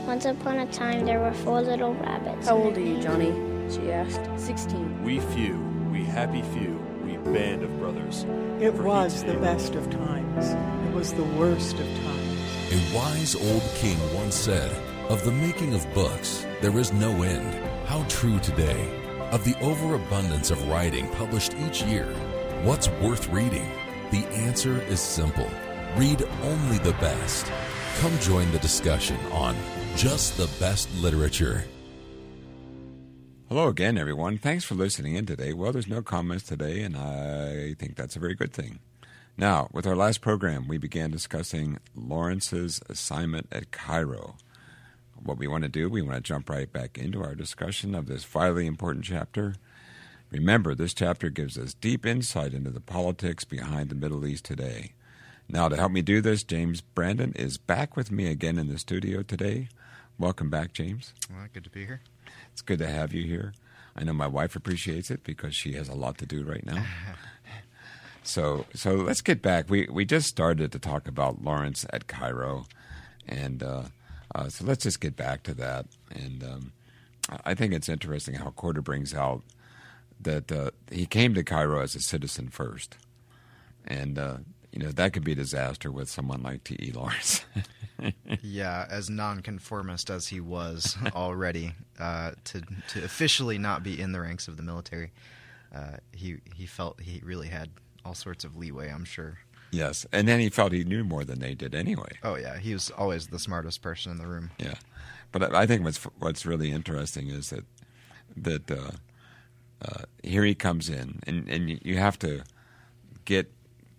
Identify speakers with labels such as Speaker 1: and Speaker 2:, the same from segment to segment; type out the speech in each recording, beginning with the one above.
Speaker 1: Once upon a time, there were 4 little rabbits.
Speaker 2: How old are you, Johnny? She asked. 16.
Speaker 3: We few, we happy few, we band of brothers.
Speaker 4: It was the best of times. It was the worst of times.
Speaker 5: A wise old king once said, "Of the making of books, there is no end." How true today. Of the overabundance of writing published each year, what's worth reading? The answer is simple. Read only the best. Come join the discussion on Just the Best Literature.
Speaker 6: Hello again, everyone. Thanks for listening in today. Well, there's no comments today, and I think that's a very good thing. Now, with our last program, we began discussing Lawrence's assignment at Cairo. What we want to do, we want to jump right back into our discussion of this vitally important chapter. Remember, this chapter gives us deep insight into the politics behind the Middle East today. Now, to help me do this, James Brandon is back with me again in the studio today. Welcome back, James.
Speaker 7: Well, good to be here.
Speaker 6: It's good to have you here. I know my wife appreciates it because she has a lot to do right now. So let's get back. We just started to talk about Lawrence at Cairo, and so let's just get back to that. And I think it's interesting how Corder brings out that he came to Cairo as a citizen first, and that could be a disaster with someone like T.E. Lawrence.
Speaker 7: Yeah, as nonconformist as he was already, to officially not be in the ranks of the military, he felt he really had all sorts of leeway, I'm sure.
Speaker 6: Yes, and then he felt he knew more than they did anyway.
Speaker 7: Oh yeah, he was always the smartest person in the room.
Speaker 6: Yeah, but I think what's really interesting is that here he comes in, and you have to get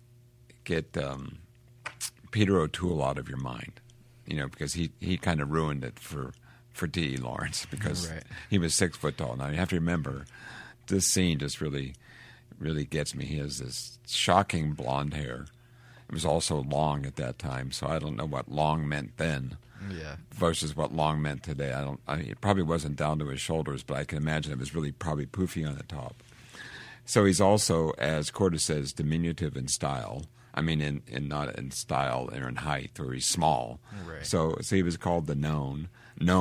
Speaker 6: Peter O'Toole out of your mind, because he kind of ruined it for T.E. Lawrence because he was 6 foot tall. Now you have to remember, this scene just really gets me. He has this shocking blonde hair. It was also long at that time, so I don't know what long meant then.
Speaker 7: Yeah. Versus
Speaker 6: what long meant today. It probably wasn't down to his shoulders, but I can imagine it was really probably poofy on the top. So he's also, as Corder says, diminutive in style. I mean, in not in style or in height, or he's small.
Speaker 7: Right.
Speaker 6: So he was called the gnome,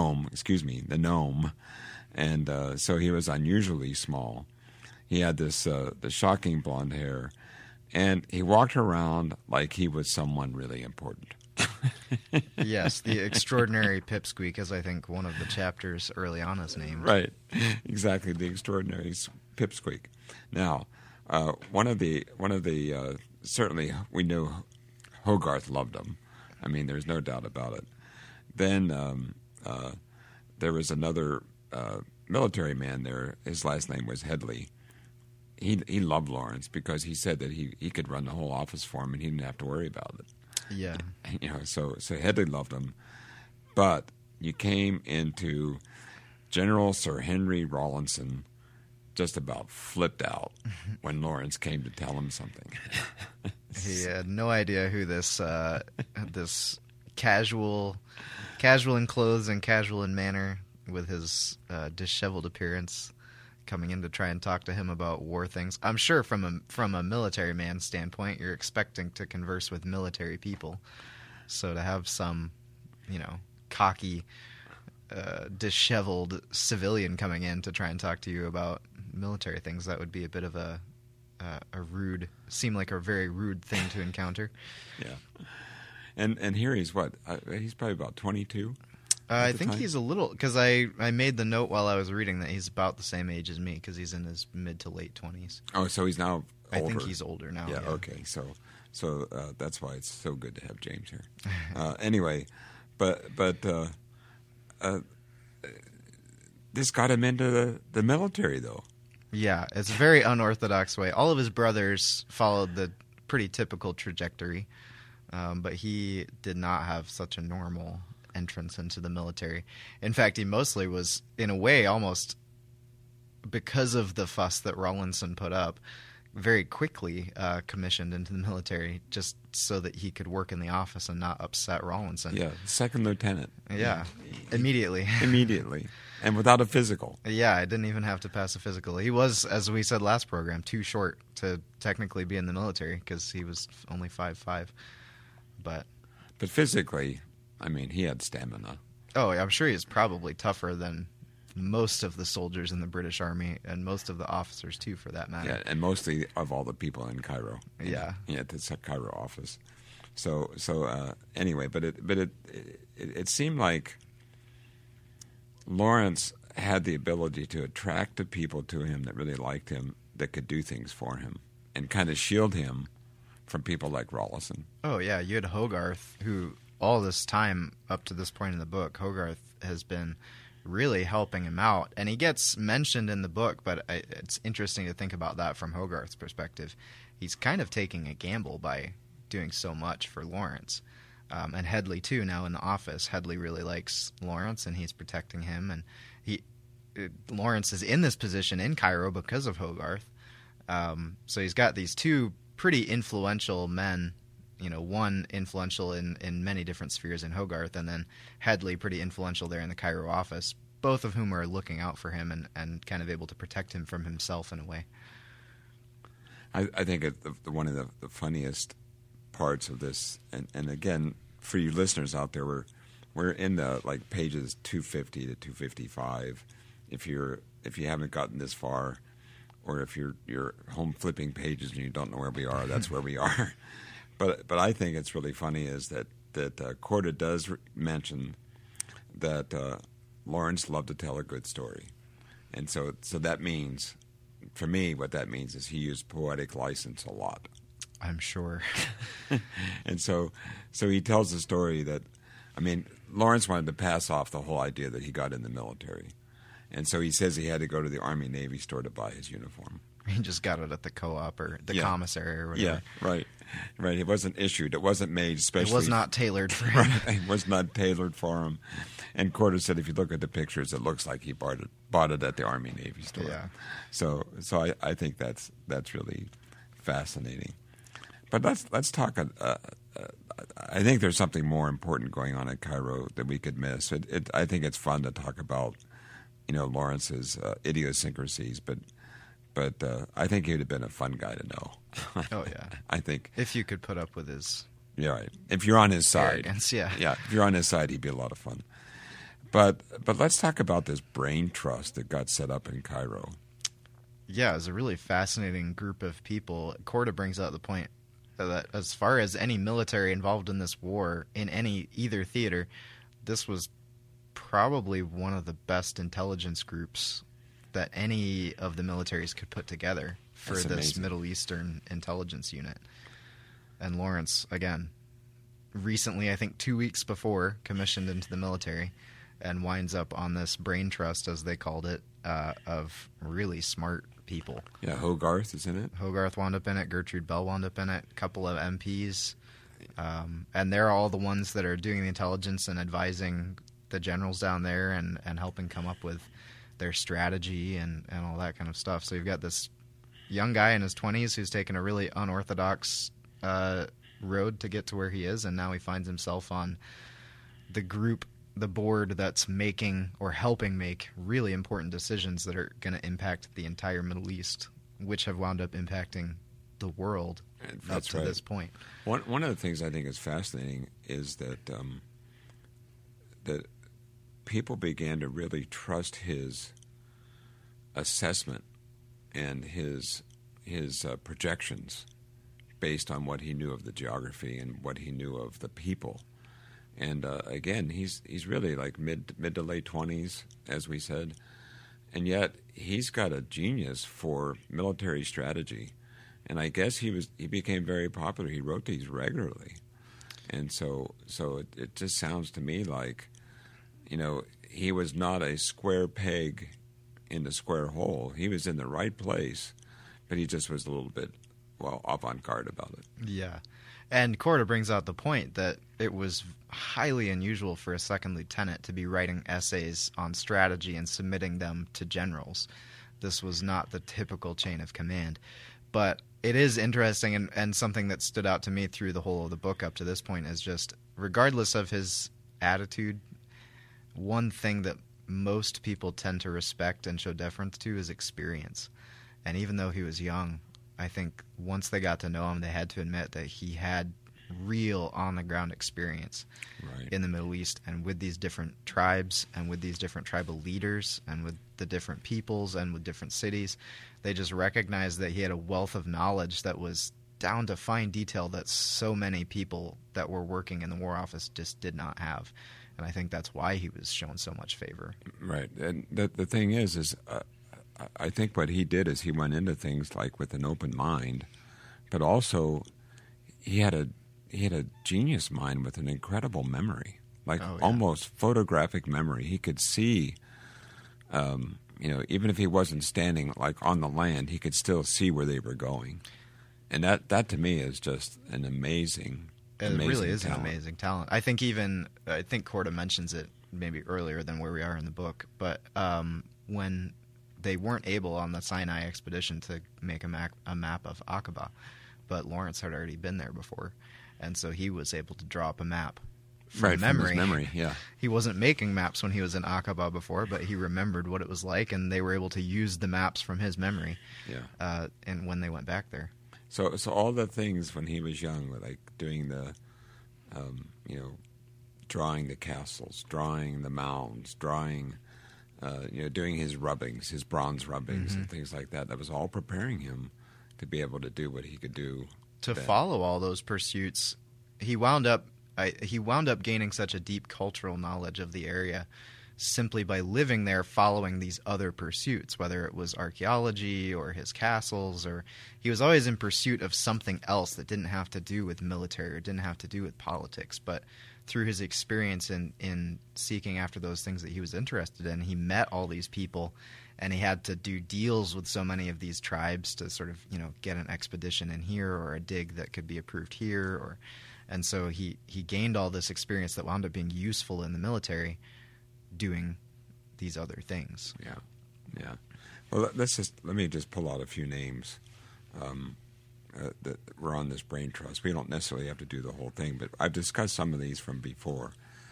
Speaker 6: and so he was unusually small. He had this the shocking blonde hair, and he walked around like he was someone really important.
Speaker 7: Yes, the extraordinary Pipsqueak, as I think one of the chapters early on is named.
Speaker 6: Right, exactly, the extraordinary Pipsqueak. Now, one of the certainly we knew Hogarth loved him. I mean, there's no doubt about it. Then there was another military man there. His last name was Headley. He loved Lawrence because he said that he could run the whole office for him and he didn't have to worry about it.
Speaker 7: Yeah.
Speaker 6: So Headley loved him. But you came into General Sir Henry Rawlinson just about flipped out when Lawrence came to tell him something.
Speaker 7: He had no idea who this this casual in clothes and casual in manner with his disheveled appearance coming in to try and talk to him about war things. I'm sure from a military man's standpoint, you're expecting to converse with military people. So to have some, cocky, disheveled civilian coming in to try and talk to you about military things, that would be a bit of a seem like a very rude thing to encounter.
Speaker 6: Yeah. And here he's what? He's probably about 22?
Speaker 7: I think he's a little, because I made the note while I was reading that he's about the same age as me, because he's in his mid to late 20s.
Speaker 6: Oh, so he's now older.
Speaker 7: I think he's older now.
Speaker 6: Yeah. Okay. So that's why it's so good to have James here. Anyway, but this got him into the military, though.
Speaker 7: Yeah, it's a very unorthodox way. All of his brothers followed the pretty typical trajectory, but he did not have such a normal entrance into the military. In fact, he mostly was, in a way, almost because of the fuss that Rawlinson put up, very quickly commissioned into the military just so that he could work in the office and not upset Rawlinson.
Speaker 6: Yeah, second lieutenant.
Speaker 7: Yeah, immediately.
Speaker 6: Immediately. And without a physical.
Speaker 7: Yeah, I didn't even have to pass a physical. He was, as we said last program, too short to technically be in the military because he was only 5'5". But
Speaker 6: physically, I mean, he had stamina.
Speaker 7: Oh, I'm sure he's probably tougher than most of the soldiers in the British Army and most of the officers too, for that matter.
Speaker 6: Yeah, and mostly of all the people in Cairo.
Speaker 7: Yeah.
Speaker 6: Yeah, it's a Cairo office. So anyway, but it seemed like Lawrence had the ability to attract the people to him that really liked him, that could do things for him, and kind of shield him from people like Rawlinson.
Speaker 7: Oh, yeah. You had Hogarth, who all this time up to this point in the book, Hogarth has been really helping him out. And he gets mentioned in the book, but it's interesting to think about that from Hogarth's perspective. He's kind of taking a gamble by doing so much for Lawrence. And Headley, too, now in the office. Headley really likes Lawrence, and he's protecting him. And Lawrence is in this position in Cairo because of Hogarth. So he's got these two pretty influential men, one influential in many different spheres in Hogarth, and then Headley pretty influential there in the Cairo office, both of whom are looking out for him and kind of able to protect him from himself in a way.
Speaker 6: I think one of the funniest parts of this, and again, for you listeners out there, we're in the like pages 250 to 255. If you haven't gotten this far, or if you're home flipping pages and you don't know where we are, that's where we are. But I think it's really funny is that Korda does mention that Lawrence loved to tell a good story, and so that means, for me, what that means is he used poetic license a lot.
Speaker 7: I'm sure.
Speaker 6: And so he tells the story that, Lawrence wanted to pass off the whole idea that he got in the military. And so he says he had to go to the Army-Navy store to buy his uniform.
Speaker 7: He just got it at the co-op or the commissary or whatever.
Speaker 6: Yeah, right. It wasn't issued. It wasn't made specially.
Speaker 7: It was not tailored for him.
Speaker 6: Right. It was not tailored for him. And Korda said if you look at the pictures, it looks like he bought it at the Army-Navy store.
Speaker 7: Yeah.
Speaker 6: So I think that's really fascinating. But let's talk. I think there's something more important going on at Cairo that we could miss. I think it's fun to talk about, Lawrence's idiosyncrasies, but I think he would have been a fun guy to know.
Speaker 7: Oh yeah,
Speaker 6: I think
Speaker 7: if you could put up with his
Speaker 6: right. If you're on his side,
Speaker 7: arrogance, yeah.
Speaker 6: If you're on his side, he'd be a lot of fun. But let's talk about this brain trust that got set up in Cairo.
Speaker 7: Yeah, it was a really fascinating group of people. Korda brings out the point that as far as any military involved in this war, in either theater, this was probably one of the best intelligence groups that any of the militaries could put together for
Speaker 6: That's
Speaker 7: this
Speaker 6: amazing.
Speaker 7: Middle Eastern intelligence unit. And Lawrence, again, recently, I think 2 weeks before, commissioned into the military and winds up on this brain trust, as they called it, of really smart people.
Speaker 6: Yeah, Hogarth is in it.
Speaker 7: Hogarth wound up in it. Gertrude Bell wound up in it. A couple of MPs. And they're all the ones that are doing the intelligence and advising the generals down there and helping come up with their strategy and all that kind of stuff. So you've got this young guy in his 20s who's taken a really unorthodox road to get to where he is, and now he finds himself on the board that's making or helping make really important decisions that are going to impact the entire Middle East, which have wound up impacting the world up to this point.
Speaker 6: One of the things I think is fascinating is that that people began to really trust his assessment and his projections based on what he knew of the geography and what he knew of the people. And again, he's really like mid to late 20s, as we said, and yet he's got a genius for military strategy. And I guess he became very popular. He wrote these regularly, and so it just sounds to me like, he was not a square peg in the square hole. He was in the right place, but he just was a little bit avant-garde about it.
Speaker 7: Yeah. And Korda brings out the point that it was highly unusual for a second lieutenant to be writing essays on strategy and submitting them to generals. This was not the typical chain of command. But it is interesting, and something that stood out to me through the whole of the book up to this point is just, regardless of his attitude, one thing that most people tend to respect and show deference to is experience. And even though he was young, I think once they got to know him, they had to admit that he had real on-the-ground experience in the Middle East, and with these different tribes and with these different tribal leaders and with the different peoples and with different cities. They just recognized that he had a wealth of knowledge that was down to fine detail that so many people that were working in the War Office just did not have. And I think that's why he was shown so much favor.
Speaker 6: Right. And the thing is I think what he did is he went into things like with an open mind, but also he had a genius mind with an incredible memory, like almost photographic memory. He could see, even if he wasn't standing like on the land, he could still see where they were going. And that to me is just an amazing
Speaker 7: It really is
Speaker 6: talent.
Speaker 7: an amazing talent. I think Korda mentions it maybe earlier than where we are in the book, but when they weren't able on the Sinai expedition to make a map of Aqaba, but Lawrence had already been there before, and so he was able to draw up a map from memory.
Speaker 6: From his memory, yeah.
Speaker 7: He wasn't making maps when he was in Aqaba before, but he remembered what it was like, and they were able to use the maps from his memory. And when they went back there.
Speaker 6: So all the things when he was young, like doing the, drawing the castles, drawing the mounds, drawing, doing his rubbings, his bronze rubbings and things like that. That was all preparing him to be able to do what he could do.
Speaker 7: To follow all those pursuits, he wound up gaining such a deep cultural knowledge of the area simply by living there, following these other pursuits, whether it was archaeology or his castles, or he was always in pursuit of something else that didn't have to do with military or didn't have to do with politics. But through his experience in seeking after those things that he was interested in, he met all these people, and he had to do deals with so many of these tribes to sort of, get an expedition in here or a dig that could be approved here, and so he gained all this experience that wound up being useful in the military, doing these other things.
Speaker 6: Yeah. Well, let me just pull out a few names that were on this brain trust. We don't necessarily have to do the whole thing, but I've discussed some of these from before.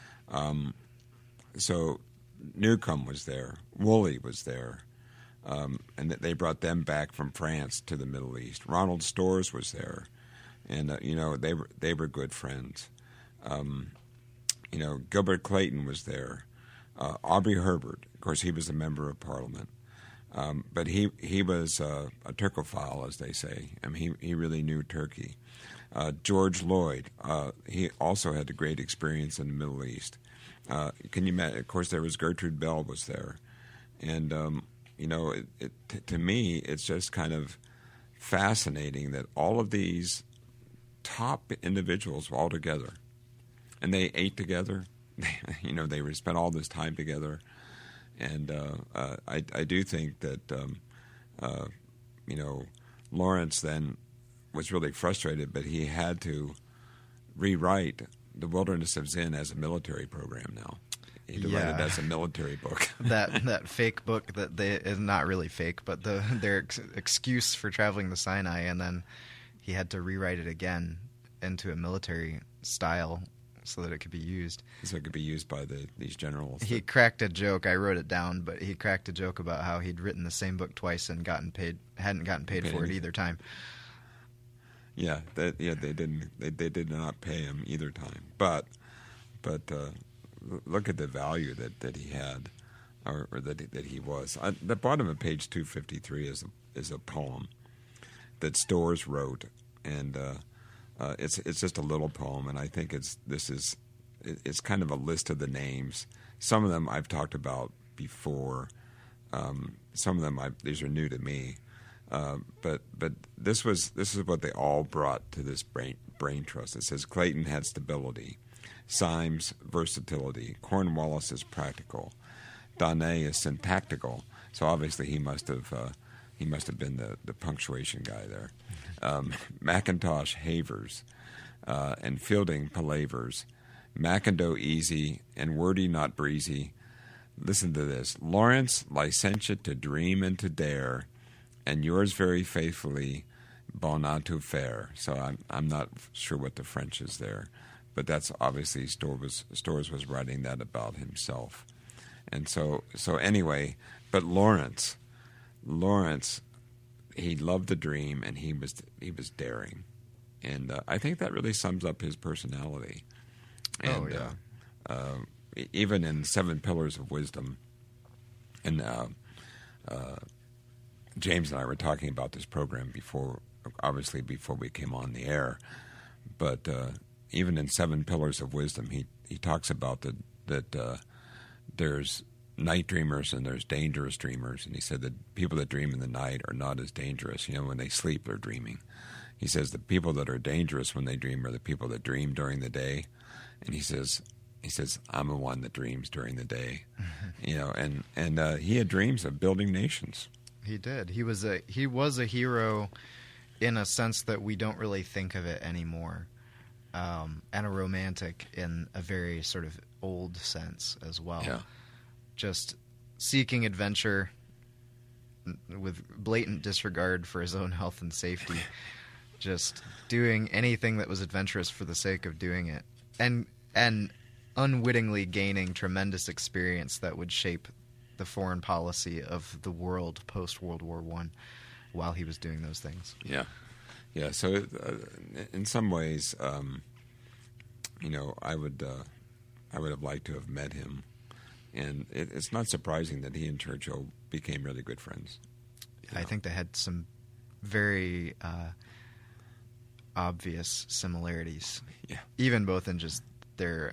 Speaker 6: So Newcomb was there, Woolley was there, and they brought them back from France to the Middle East. Ronald Storrs was there, and they were good friends. Gilbert Clayton was there. Aubrey Herbert, of course, he was a member of Parliament, but he was a Turkophile, as they say. I mean, he really knew Turkey. George Lloyd, he also had a great experience in the Middle East. Can you imagine? Of course, there was Gertrude Bell was there, and to me, it's just kind of fascinating that all of these top individuals were all together, and they ate together. They spent all this time together, and I do think that Lawrence then was really frustrated, but he had to rewrite The Wilderness of Zen as a military program now. He had to write it as a military book.
Speaker 7: that fake book that is not really fake, but their excuse for traveling the Sinai, and then he had to rewrite it again into a military style so that it could be used.
Speaker 6: So it could be used by these generals.
Speaker 7: He cracked a joke. I wrote it down, but he cracked a joke about how he'd written the same book twice and hadn't gotten paid for it either time.
Speaker 6: Yeah, they didn't. They did not pay him either time. But look at the value that he had, or that he was. At the bottom of page 253 is a poem that Storrs wrote, and it's just a little poem, and I think it's kind of a list of the names. Some of them I've talked about before. Some of them these are new to me. But this is what they all brought to this brain trust. It says Clayton had stability, Symes versatility, Cornwallis is practical, Donnet is syntactical. So obviously he must have been the punctuation guy there. McIntosh havers, and Fielding palavers, McIndoe easy and wordy not breezy. Listen to this: Lawrence licentiate to dream and to dare, and yours very faithfully, Bonatu fair. So I'm not sure what the French is there, but that's obviously Storrs was writing that about himself. And so anyway, but Lawrence, he loved the dream, and he was daring, And I think that really sums up his personality. And, even in 7 Pillars of Wisdom, and James and I were talking about this program before we came on the air, but even in 7 Pillars of Wisdom, he talks about that there's night dreamers and there's dangerous dreamers, and he said that people that dream in the night are not as dangerous. When they sleep, they're dreaming. He says the people that are dangerous when they dream are the people that dream during the day, and he says, I'm the one that dreams during the day, and he had dreams of building nations.
Speaker 7: He did. He was a hero in a sense that we don't really think of it anymore, and a romantic in a very sort of old sense as well.
Speaker 6: Yeah.
Speaker 7: Just seeking adventure with blatant disregard for his own health and safety, just doing anything that was adventurous for the sake of doing it, and unwittingly gaining tremendous experience that would shape the foreign policy of the world post-World War I while he was doing those things.
Speaker 6: Yeah. Yeah, so in some ways, I would have liked to have met him. And it's not surprising that he and Churchill became really good friends.
Speaker 7: I think they had some very obvious similarities.
Speaker 6: Yeah.
Speaker 7: Even both in just their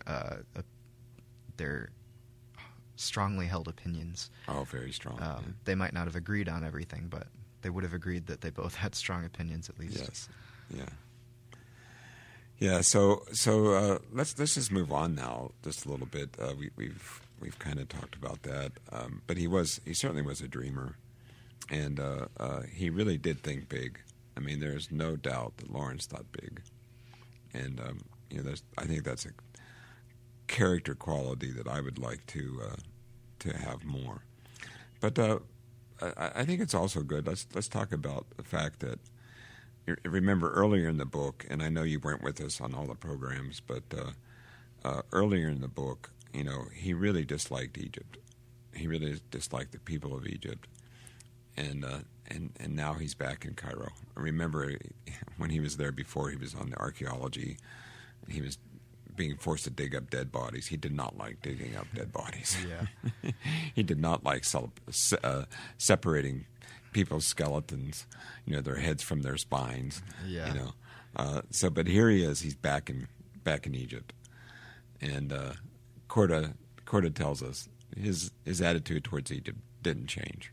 Speaker 7: strongly held opinions.
Speaker 6: Oh, very strong.
Speaker 7: They might not have agreed on everything, but they would have agreed that they both had strong opinions at least.
Speaker 6: Yes. Yeah. Yeah. So let's just move on now, just a little bit. We've kind of talked about that, but he certainly was a dreamer, and he really did think big. I mean, there's no doubt that Lawrence thought big, and I think that's a character quality that I would like to have more. But I think it's also good. Let's talk about the fact that, remember earlier in the book, and I know you weren't with us on all the programs, but earlier in the book, he really disliked Egypt. He really disliked the people of Egypt, and now he's back in Cairo. I remember when he was there before, he was on the archaeology. He was being forced to dig up dead bodies. He did not like digging up dead bodies.
Speaker 7: Yeah.
Speaker 6: He did not like separating people's skeletons, their heads from their spines.
Speaker 7: Yeah.
Speaker 6: But here he is. He's back in Egypt, and Korda tells us his attitude towards Egypt didn't change.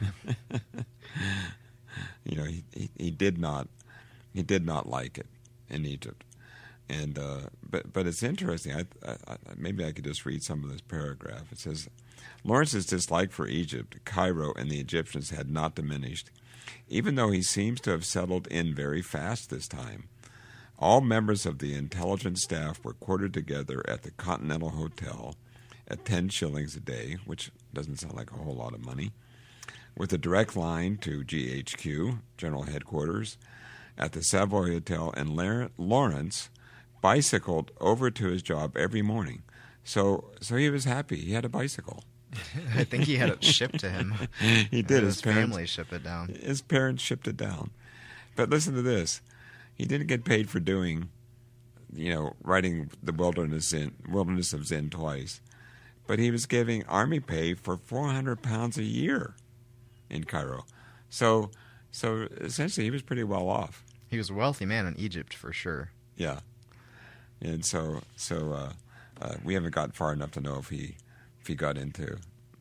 Speaker 6: He did not like it in Egypt. And but it's interesting. Maybe I could just read some of this paragraph. It says, Lawrence's dislike for Egypt, Cairo, and the Egyptians had not diminished, even though he seems to have settled in very fast this time. All members of the intelligence staff were quartered together at the Continental Hotel at 10 shillings a day, which doesn't sound like a whole lot of money, with a direct line to GHQ, General Headquarters, at the Savoy Hotel, and Lawrence bicycled over to his job every morning. So he was happy. He had a bicycle.
Speaker 7: I think he had it shipped to him.
Speaker 6: He did.
Speaker 7: His family shipped it down.
Speaker 6: His parents shipped it down. But listen to this. He didn't get paid for writing the Wilderness of Zin twice. But he was giving army pay for £400 a year in Cairo. So essentially he was pretty well off.
Speaker 7: He was a wealthy man in Egypt for sure.
Speaker 6: Yeah. And so we haven't got far enough to know if he got into,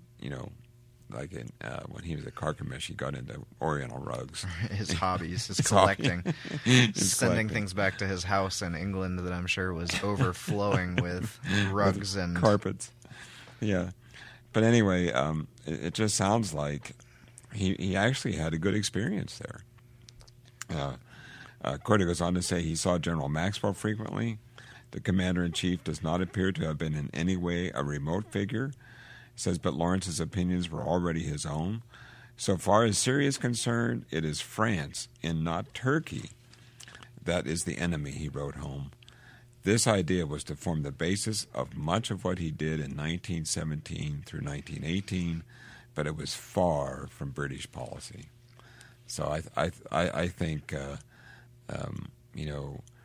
Speaker 6: like when he was at Carchemish, he got into Oriental rugs.
Speaker 7: His hobbies, his collecting. Sending things back to his house in England that I'm sure was overflowing with rugs and
Speaker 6: carpets. Yeah. But anyway, it just sounds like he actually had a good experience there. Korda goes on to say he saw General Maxwell frequently. The commander-in-chief does not appear to have been in any way a remote figure. He says, but Lawrence's opinions were already his own. So far as Syria is concerned, it is France and not Turkey that is the enemy, he wrote home. This idea was to form the basis of much of what he did in 1917 through 1918, but it was far from British policy. So I think,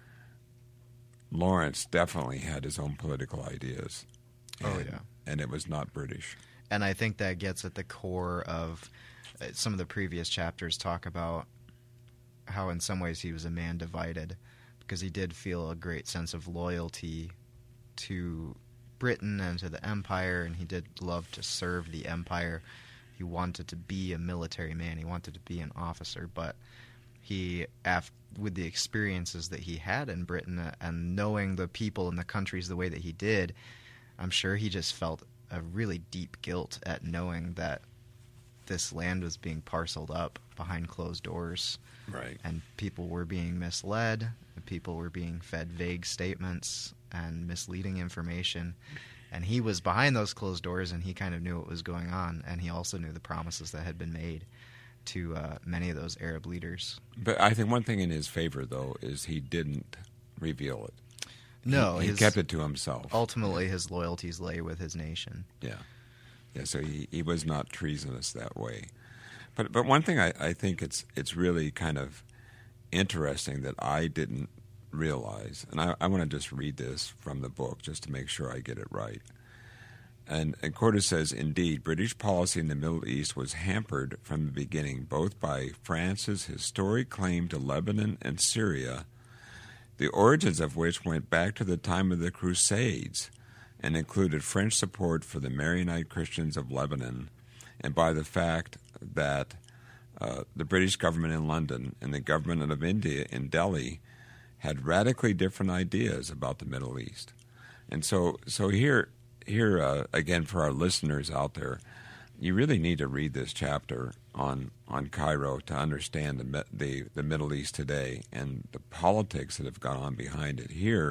Speaker 6: Lawrence definitely had his own political ideas.
Speaker 7: Oh, yeah.
Speaker 6: And it was not British.
Speaker 7: And I think that gets at the core of some of the previous chapters talk about how in some ways he was a man divided, because he did feel a great sense of loyalty to Britain and to the empire, and he did love to serve the empire. He wanted to be a military man. He wanted to be an officer, but he, with the experiences that he had in Britain and knowing the people and the countries the way that he did, I'm sure he just felt a really deep guilt at knowing that this land was being parceled up behind closed doors.
Speaker 6: Right.
Speaker 7: And people were being misled, and people were being fed vague statements and misleading information. And he was behind those closed doors, and he kind of knew what was going on, and he also knew the promises that had been made to many of those Arab leaders.
Speaker 6: But I think one thing in his favor, though, is he didn't reveal it.
Speaker 7: No,
Speaker 6: he kept it to himself.
Speaker 7: Ultimately, his loyalties lay with his nation.
Speaker 6: Yeah. So he was not treasonous that way. But one thing I think it's really kind of interesting that I didn't realize, and I want to just read this from the book just to make sure I get it right. And Cordes says, indeed, British policy in the Middle East was hampered from the beginning both by France's historic claim to Lebanon and Syria, the origins of which went back to the time of the Crusades and included French support for the Maronite Christians of Lebanon, and by the fact that the British government in London and the government of India in Delhi had radically different ideas about the Middle East. And so here again, for our listeners out there, you really need to read this chapter on Cairo to understand the Middle East today and the politics that have gone on behind it. Here,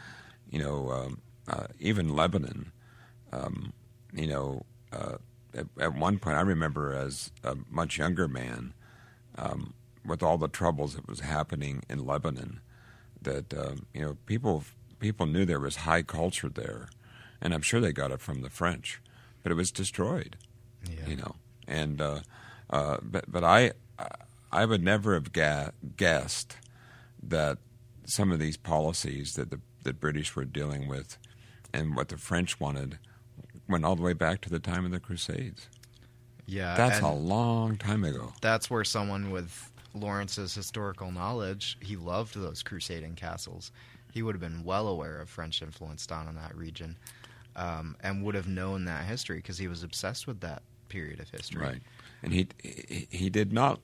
Speaker 6: even Lebanon, at one point, I remember as a much younger man, with all the troubles that was happening in Lebanon, that people knew there was high culture there, and I'm sure they got it from the French, but it was destroyed.
Speaker 7: Yeah.
Speaker 6: And but I would never have guessed that some of these policies that the British were dealing with and what the French wanted went all the way back to the time of the Crusades.
Speaker 7: Yeah,
Speaker 6: that's a long time ago.
Speaker 7: That's where someone with Lawrence's historical knowledge, he loved those crusading castles. He would have been well aware of French influence down in that region, and would have known that history because he was obsessed with that period of history.
Speaker 6: Right, and he did not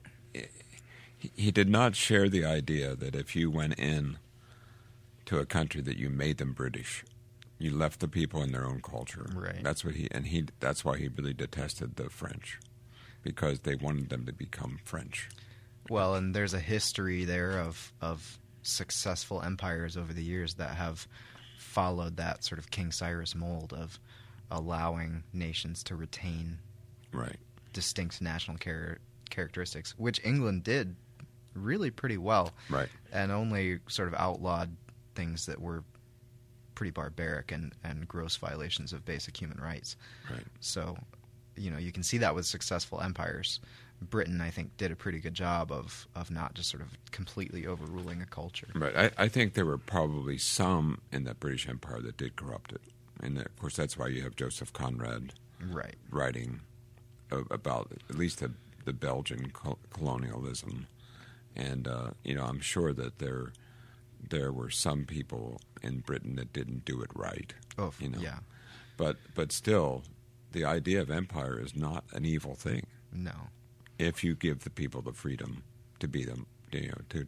Speaker 6: share the idea that if you went in to a country that you made them British. You left the people in their own culture.
Speaker 7: Right.
Speaker 6: That's what that's why he really detested the French, because they wanted them to become French.
Speaker 7: Well, and there's a history there of successful empires over the years that have followed that sort of King Cyrus mold of allowing nations to retain distinct national characteristics, which England did really pretty well. Right. And only sort of outlawed things that were pretty barbaric and gross violations of basic human rights. Right. So, you can see that with successful empires. Britain, I think, did a pretty good job of not just sort of completely overruling a culture.
Speaker 6: Right. I think there were probably some in the British Empire that did corrupt it. And, of course, that's why you have Joseph Conrad writing about at least the Belgian colonialism. And, I'm sure that there were some people in Britain that didn't do it right.
Speaker 7: Oh, yeah.
Speaker 6: But still, the idea of empire is not an evil thing.
Speaker 7: No.
Speaker 6: If you give the people the freedom to be them, to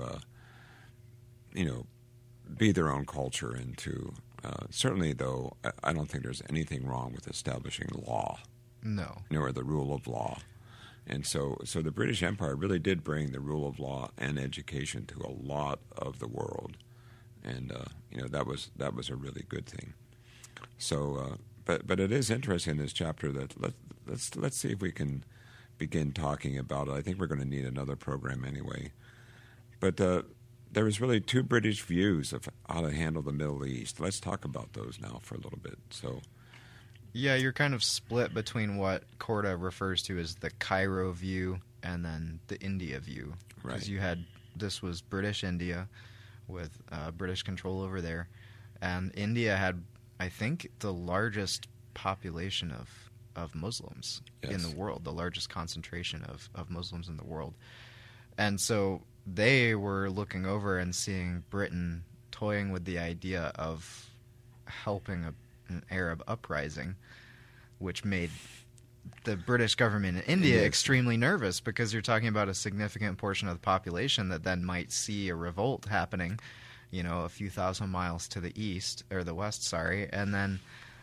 Speaker 6: be their own culture, and to certainly, though, I don't think there's anything wrong with establishing law.
Speaker 7: No.
Speaker 6: Or the rule of law. And so the British Empire really did bring the rule of law and education to a lot of the world, and that was a really good thing. So, but it is interesting in this chapter that let's see if we can begin talking about it. I think we're going to need another program anyway. But there was really two British views of how to handle the Middle East. Let's talk about those now for a little bit. So.
Speaker 7: Yeah, you're kind of split between what Corda refers to as the Cairo view and then the India view.
Speaker 6: Right.
Speaker 7: Because this was British India, with British control over there. And India had, I think, the largest population of Muslims in the world, the largest concentration of Muslims in the world. And so they were looking over and seeing Britain toying with the idea of helping an Arab uprising, which made the British government in India extremely nervous, because you're talking about a significant portion of the population that then might see a revolt happening, a few thousand miles to the east, or the west, and then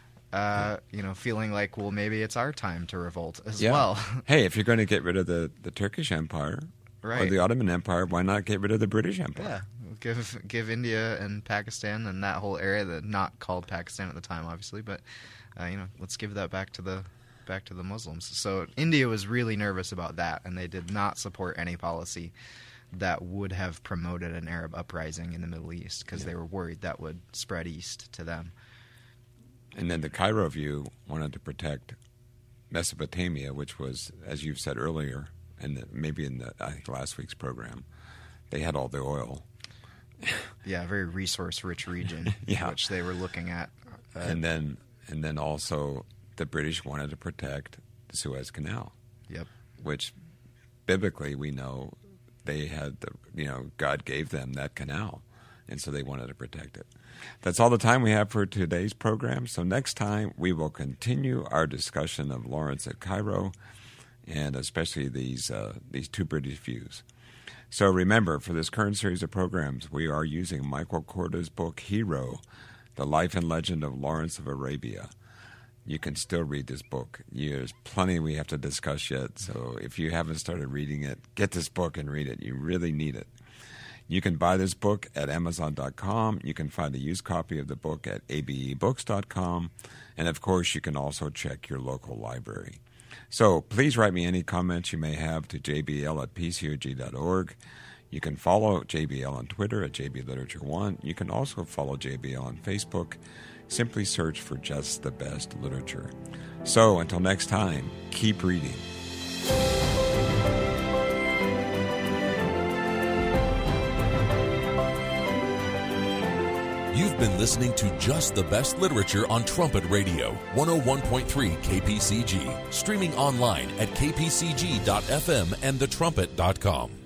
Speaker 7: feeling like, well, maybe it's our time to revolt as well.
Speaker 6: Hey, if you're going to get rid of the Turkish Empire or the Ottoman Empire, why not get rid of the British Empire?
Speaker 7: Yeah, give India and Pakistan and that whole area, that not called Pakistan at the time, obviously, but let's give that back to the Muslims. So India was really nervous about that, and they did not support any policy that would have promoted an Arab uprising in the Middle East, because they were worried that would spread east to them.
Speaker 6: And then the Cairo view wanted to protect Mesopotamia, which was, as you've said earlier, and maybe in I think last week's program, they had all the oil.
Speaker 7: Yeah, a very resource-rich region, which they were looking at.
Speaker 6: And then also the British wanted to protect the Suez Canal.
Speaker 7: Yep.
Speaker 6: Which biblically we know they had God gave them that canal, and so they wanted to protect it. That's all the time we have for today's program. So next time we will continue our discussion of Lawrence at Cairo, and especially these two British views. So remember, for this current series of programs, we are using Michael Korda's book, Hero, The Life and Legend of Lawrence of Arabia. You can still read this book. There's plenty we have to discuss yet, so if you haven't started reading it, get this book and read it. You really need it. You can buy this book at Amazon.com. You can find a used copy of the book at abebooks.com. And, of course, you can also check your local library. So please write me any comments you may have to jbl@pcog.org. You can follow JBL on Twitter at JBLiterature1. You can also follow JBL on Facebook. Simply search for Just the Best Literature. So until next time, keep reading.
Speaker 5: You've been listening to Just the Best Literature on Trumpet Radio, 101.3 KPCG, streaming online at kpcg.fm and thetrumpet.com.